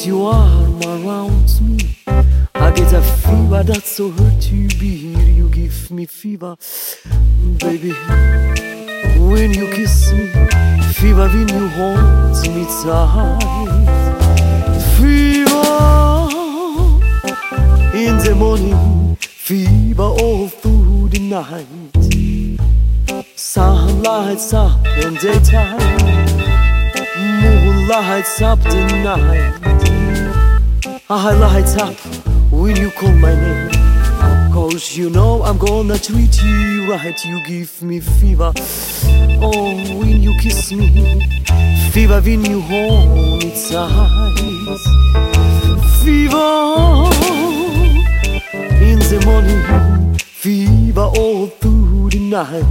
Cause you are around me, I get a fever that's so hurt to be here. You give me fever, baby. When you kiss me, fever when you hold me tight. Fever in the morning, fever all through the night. Sun lights up in daytime, moon lights up the night. I light up when you call my name, cause you know I'm gonna treat you right. You give me fever, oh, when you kiss me, fever when you hold me tight. Fever in the morning, fever all through the night.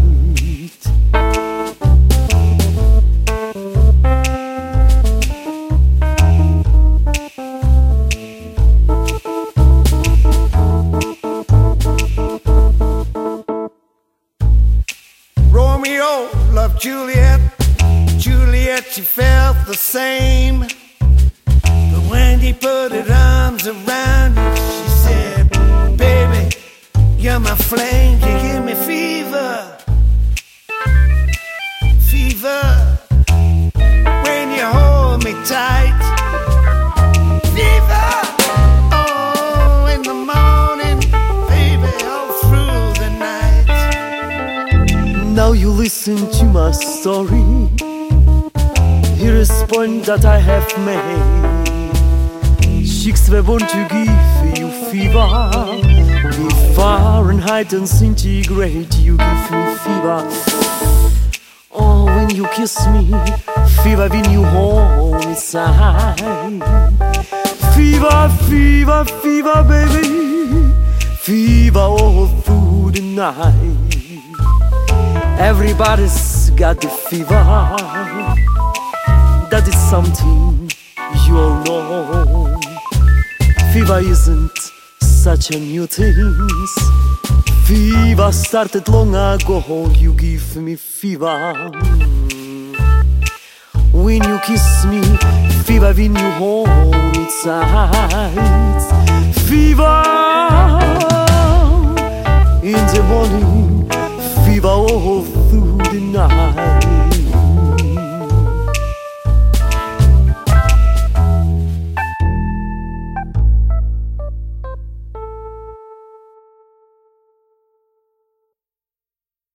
Romeo loved Juliet, Juliet, she felt the same. But when he put his arms around her, she said, baby, you're my flame, you give me fever. Fever, when you hold me tight. Fever, oh, in the morning, baby, all through the night. Now you listen to my story. Here is point that I have made. Chicks were born to give you fever. Be Fahrenheit and centigrade, you give me fever. Oh, when you kiss me, fever when you hold me tight. Fever, fever, fever, baby, fever all through the night. Everybody's got the fever. That is something you all know. Fever isn't such a new thing. Fever started long ago. You give me fever when you kiss me, fever when you hold me tight. Fever in the morning, fever all